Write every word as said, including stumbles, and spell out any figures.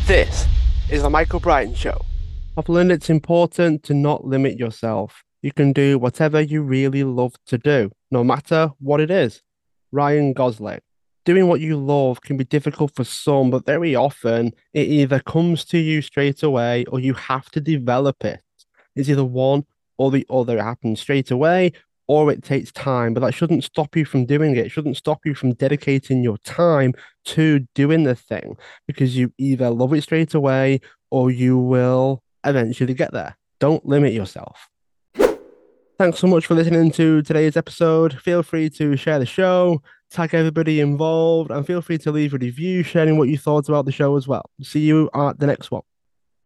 This is the Michael Brian Show. I've learned it's important to not limit yourself. You can do whatever you really love to do, no matter what it is. Ryan Gosling. Doing what you love can be difficult for some, but very often it either comes to you straight away or you have to develop it. It's either one or the other. It happens straight away or it takes time, but that shouldn't stop you from doing it. It shouldn't stop you from dedicating your time to doing the thing because you either love it straight away or you will eventually get there. Don't limit yourself. Thanks so much for listening to today's episode. Feel free to share the show, tag everybody involved, and feel free to leave a review sharing what you thought about the show as well. See you at the next one.